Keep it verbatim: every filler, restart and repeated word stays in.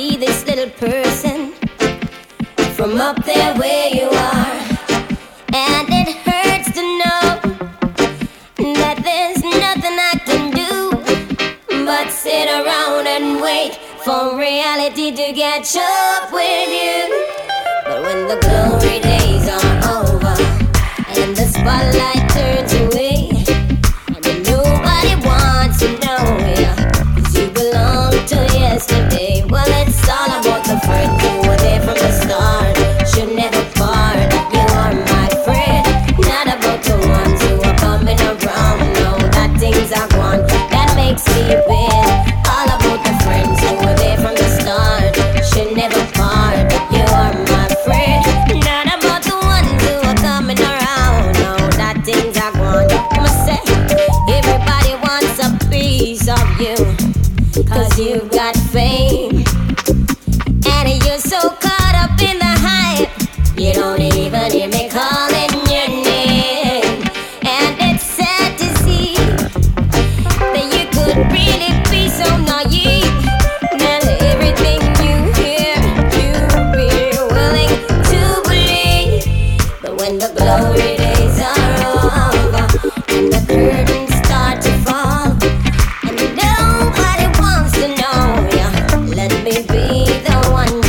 see this little person from up there where you are, and it hurts to know that there's nothing I can do but sit around and wait for reality to catch up with you. But when the glory days are over and the spotlight turns away, and nobody wants to know you, 'cause you belong to yesterday. Well, it's all about the friends who were there from the start, should never part. You are my friend, not about the ones who are coming around. No, that things are gone, that makes me bad. All about the friends who were there from the start, should never part. You are my friend, not about the ones who are coming around. No, that things are gone. I must say, everybody wants a piece of you, 'cause you've got fame, and you're so caught up in the hype, you don't even hear me calling your name. And it's sad to see that you could really be so naive, that everything you hear, you'll be willing to believe. But when the glory days are over and the curtains start to fall, and nobody wants to know ya, let me be the one